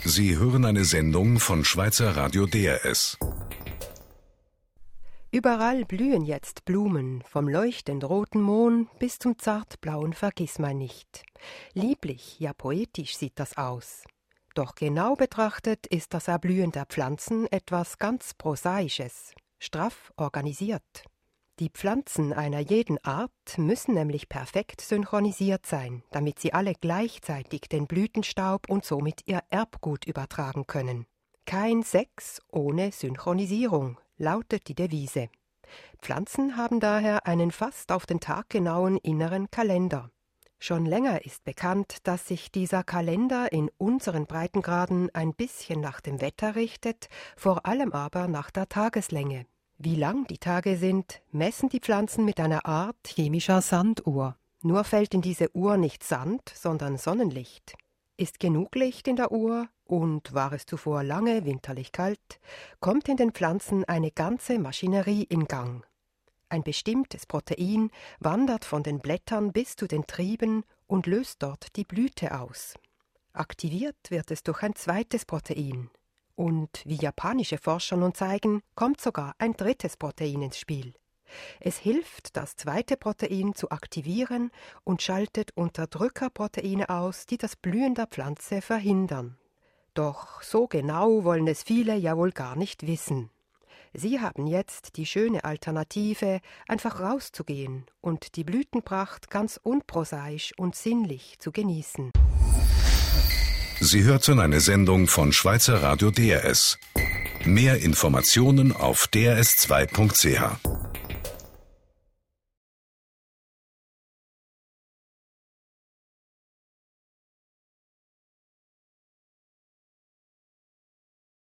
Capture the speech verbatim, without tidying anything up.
Sie hören eine Sendung von Schweizer Radio D R S. Überall blühen jetzt Blumen, vom leuchtend roten Mohn bis zum zartblauen Vergissmeinnicht. Lieblich, ja poetisch sieht das aus. Doch genau betrachtet ist das Erblühen der Pflanzen etwas ganz Prosaisches, straff organisiert. Die Pflanzen einer jeden Art müssen nämlich perfekt synchronisiert sein, damit sie alle gleichzeitig den Blütenstaub und somit ihr Erbgut übertragen können. Kein Sex ohne Synchronisierung, lautet die Devise. Pflanzen haben daher einen fast auf den Tag genauen inneren Kalender. Schon länger ist bekannt, dass sich dieser Kalender in unseren Breitengraden ein bisschen nach dem Wetter richtet, vor allem aber nach der Tageslänge. Wie lang die Tage sind, messen die Pflanzen mit einer Art chemischer Sanduhr. Nur fällt in diese Uhr nicht Sand, sondern Sonnenlicht. Ist genug Licht in der Uhr und war es zuvor lange winterlich kalt, kommt in den Pflanzen eine ganze Maschinerie in Gang. Ein bestimmtes Protein wandert von den Blättern bis zu den Trieben und löst dort die Blüte aus. Aktiviert wird es durch ein zweites Protein. Und wie japanische Forscher nun zeigen, kommt sogar ein drittes Protein ins Spiel. Es hilft, das zweite Protein zu aktivieren und schaltet Unterdrückerproteine aus, die das Blühen der Pflanze verhindern. Doch so genau wollen es viele ja wohl gar nicht wissen. Sie haben jetzt die schöne Alternative, einfach rauszugehen und die Blütenpracht ganz unprosaisch und sinnlich zu genießen. Sie hörten eine Sendung von Schweizer Radio D R S. Mehr Informationen auf d r s zwei punkt c h.